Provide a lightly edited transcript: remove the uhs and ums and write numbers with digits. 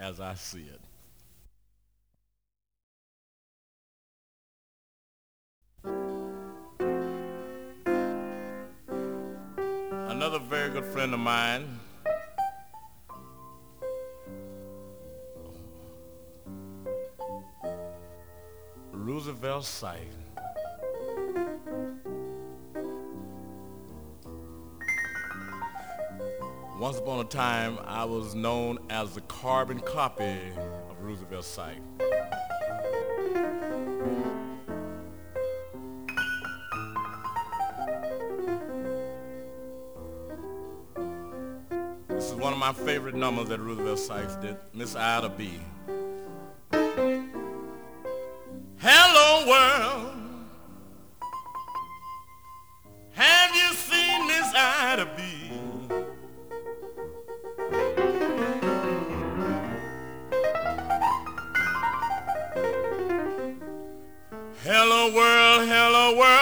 as I see it. Another very good friend of mine, Roosevelt Sykes. Once upon a time, I was known as the carbon copy of Roosevelt Sykes. This is one of my favorite numbers that Roosevelt Sykes did, Miss Ida B. Hello world, have you seen Miss Ida B? Hello world,